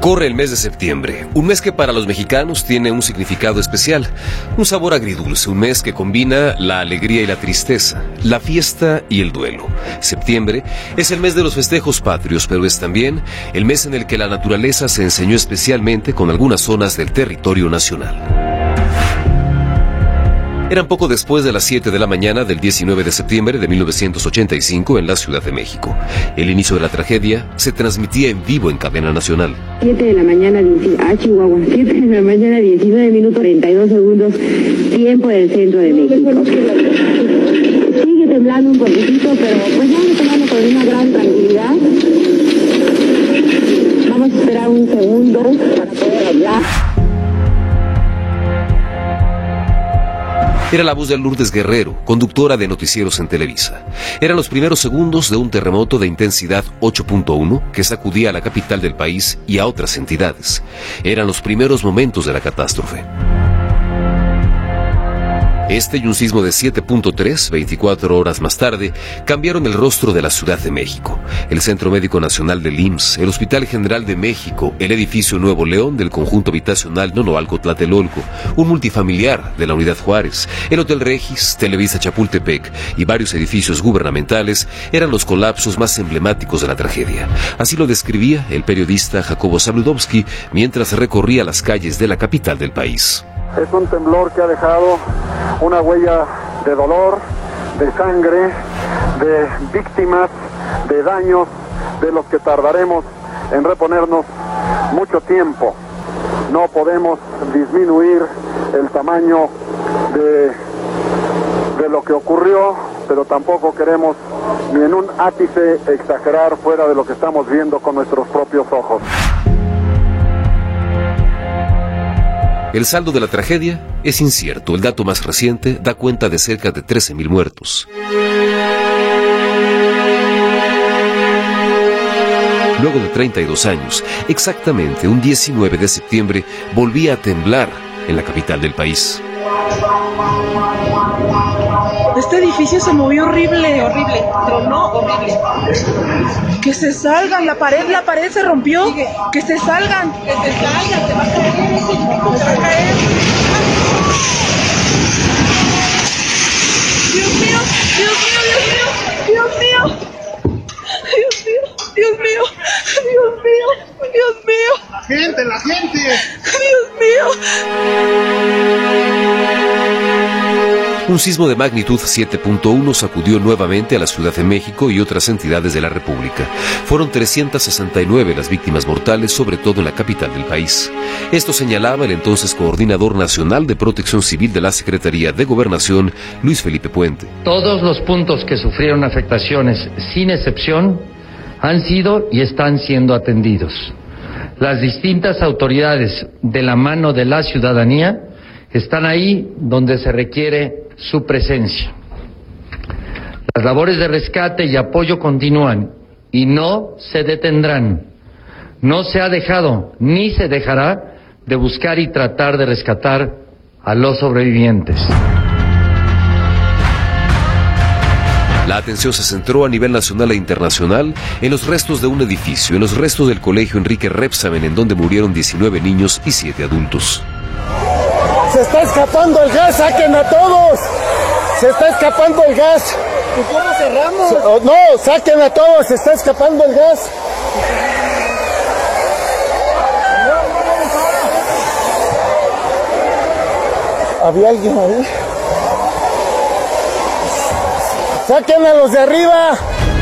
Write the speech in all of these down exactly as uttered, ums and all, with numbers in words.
Corre el mes de septiembre, un mes que para los mexicanos tiene un significado especial, un sabor agridulce, un mes que combina la alegría y la tristeza, la fiesta y el duelo. Septiembre es el mes de los festejos patrios, pero es también el mes en el que la naturaleza se enseñó especialmente con algunas zonas del territorio nacional. Eran poco después de las siete de la mañana del diecinueve de septiembre de mil novecientos ochenta y cinco en la Ciudad de México. El inicio de la tragedia se transmitía en vivo en cadena nacional. siete de la mañana, ah, Chihuahua, siete de la mañana, diecinueve minutos, cuarenta y dos segundos, tiempo del centro de México. Sigue temblando un poquitito, pero pues vamos tomando con una gran tranquilidad. Vamos a esperar un segundo para poder hablar. Era la voz de Lourdes Guerrero, conductora de noticieros en Televisa. Eran los primeros segundos de un terremoto de intensidad ocho punto uno que sacudía a la capital del país y a otras entidades. Eran los primeros momentos de la catástrofe. Este y un sismo de siete punto tres, veinticuatro horas más tarde, cambiaron el rostro de la Ciudad de México. El Centro Médico Nacional del I M S S, el Hospital General de México, el edificio Nuevo León del conjunto habitacional Nonoalco Tlatelolco, un multifamiliar de la Unidad Juárez, el Hotel Regis, Televisa Chapultepec y varios edificios gubernamentales eran los colapsos más emblemáticos de la tragedia. Así lo describía el periodista Jacobo Zabludovsky mientras recorría las calles de la capital del país. Es un temblor que ha dejado una huella de dolor, de sangre, de víctimas, de daños, de los que tardaremos en reponernos mucho tiempo. No podemos disminuir el tamaño de, de lo que ocurrió, pero tampoco queremos ni en un ápice exagerar fuera de lo que estamos viendo con nuestros propios ojos. El saldo de la tragedia es incierto. El dato más reciente da cuenta de cerca de trece mil muertos. Luego de treinta y dos años, exactamente un diecinueve de septiembre, volvía a temblar en la capital del país. Este edificio se movió horrible, horrible, tronó horrible. Que se salgan, la pared, la pared se rompió. Que se salgan, que se salgan, se va a caer ese chico, se va a caer. Dios mío, Dios mío, Dios mío, Dios mío, Dios mío, Dios mío, Dios mío, Dios mío. La gente, la gente. Dios mío. Un sismo de magnitud siete punto uno sacudió nuevamente a la Ciudad de México y otras entidades de la República. Fueron trescientas sesenta y nueve las víctimas mortales, sobre todo en la capital del país. Esto señalaba el entonces Coordinador Nacional de Protección Civil de la Secretaría de Gobernación, Luis Felipe Puente. Todos los puntos que sufrieron afectaciones, sin excepción, han sido y están siendo atendidos. Las distintas autoridades, de la mano de la ciudadanía, están ahí donde se requiere su presencia. Las labores de rescate y apoyo continúan y no se detendrán. No se ha dejado ni se dejará de buscar y tratar de rescatar a los sobrevivientes. La atención se centró a nivel nacional e internacional en los restos de un edificio, en los restos del colegio Enrique Rebsamen, en donde murieron diecinueve niños y siete adultos. ¡Se está escapando el gas! ¡Saquen a todos! ¡Se está escapando el gas! ¿Y cómo cerramos? Oh, no, saquen a todos, se está escapando el gas. ¿Había alguien ahí? ¡Saquen a los de arriba!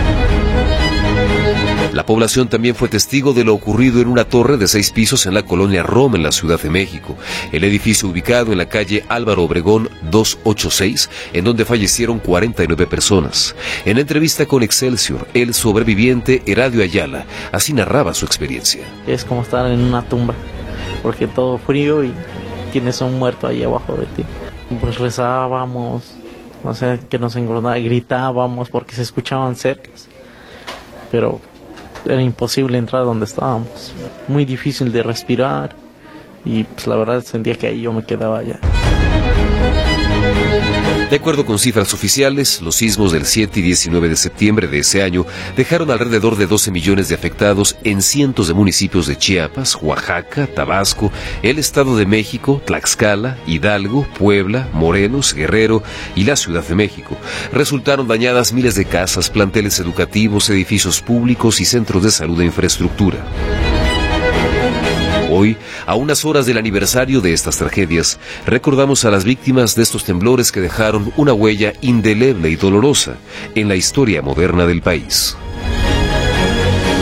La población también fue testigo de lo ocurrido en una torre de seis pisos en la colonia Roma, en la Ciudad de México. El edificio ubicado en la calle Álvaro Obregón doscientos ochenta y seis, en donde fallecieron cuarenta y nueve personas. En entrevista con Excelsior, el sobreviviente Heradio Ayala así narraba su experiencia. Es como estar en una tumba, porque todo frío y tienes un muerto ahí abajo de ti. Pues rezábamos, o sea, que nos engordaba, gritábamos porque se escuchaban cerca, pero era imposible entrar donde estábamos, muy difícil de respirar y pues la verdad sentía que ahí yo me quedaba ya. De acuerdo con cifras oficiales, los sismos del siete y diecinueve de septiembre de ese año dejaron alrededor de doce millones de afectados en cientos de municipios de Chiapas, Oaxaca, Tabasco, el Estado de México, Tlaxcala, Hidalgo, Puebla, Morelos, Guerrero y la Ciudad de México. Resultaron dañadas miles de casas, planteles educativos, edificios públicos y centros de salud e infraestructura. Hoy, a unas horas del aniversario de estas tragedias, recordamos a las víctimas de estos temblores que dejaron una huella indeleble y dolorosa en la historia moderna del país.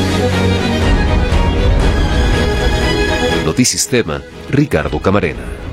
Notisistema, Ricardo Camarena.